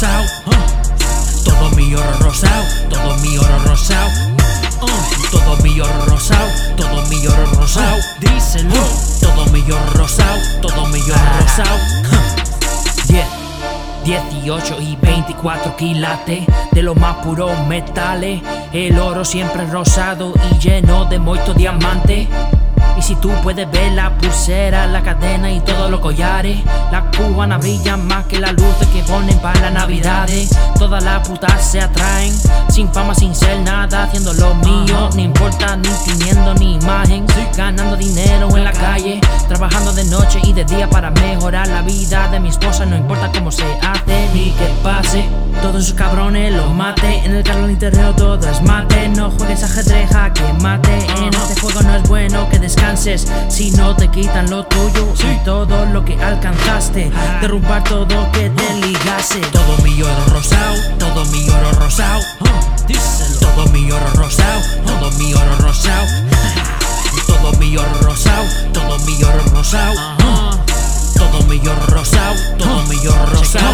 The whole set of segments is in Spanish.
rosado. Todo mi oro rosado, todo mi oro rosado. Todo mi oro rosado, todo mi oro rosado. Díselo. Todo mi oro rosado, todo mi oro rosado. 18 y 24 quilates de los más puros metales. El oro siempre rosado y lleno de moitos diamantes. Y si tú puedes ver la pulsera, la cadena y todos los collares, las cubanas brillan más que las luces que ponen para las navidades. Todas las putas se atraen, sin fama, sin ser nada, haciendo lo mío. No importa ni teniendo ni imagen, ganando dinero en la calle, trabajando de noche y de día para mejorar la vida de mi esposa. No importa cómo se hace ni qué pase, todos esos cabrones los mate. En el carro terreno todo es mate. No juegues ajedrez, que mate. En este juego no es bueno que descanses si no te quitan lo tuyo y todo lo que alcanzaste. Derrumbar todo que te ligase. Todo mi oro rosado, todo mi oro rosado. Díselo. Todo mi oro rosado, todo mi oro rosado. Todo mi oro rosado, todo mi oro rosado. Todo mi oro rosado, todo mi oro rosado.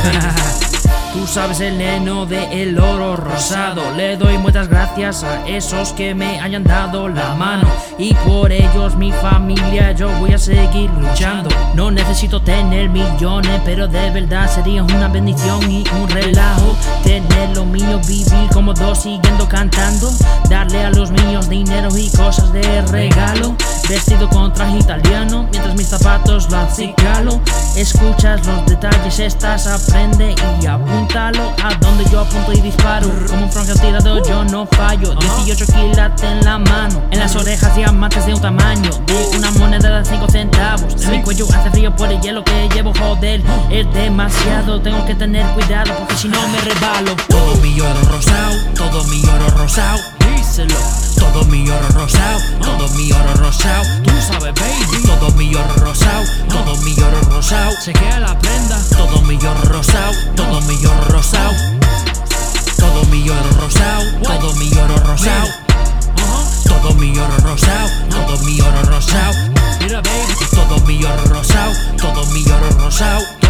Tú sabes el neno de el oro rosado. Le doy muchas gracias a esos que me hayan dado la mano, y por ellos mi familia yo voy a seguir luchando. No necesito tener millones, pero de verdad sería una bendición y un relajo tener lo mío, vivir como dos siguiendo cantando, darle a los niños dinero y cosas de regalo, vestido con traje italiano mientras mis zapatos lo acicalo. Escuchas los detalles, estás, aprende y apúntalo. A donde yo apunto y disparo, como un francotirador yo no fallo. 18 quilates en la mano, en las orejas diamantes de un tamaño de una moneda de 5 centavos. En mi cuello hace frío por el hielo que llevo, joder, es demasiado. Tengo que tener cuidado porque si no me resbalo. Todo mi oro rosado, todo mi oro rosado. Díselo. Todo mi oro rosado, todo mi oro rosado. Tú sabes, baby. Todo mi oro rosado, todo mi oro rosado. Chequea la prenda. Todo mi oro rosado, todo mi oro rosado. Todo mi oro rosado, todo mi oro rosado. Todo mi oro rosado, todo mi oro rosado. Mira, baby. Todo mi oro rosado, todo mi oro rosado.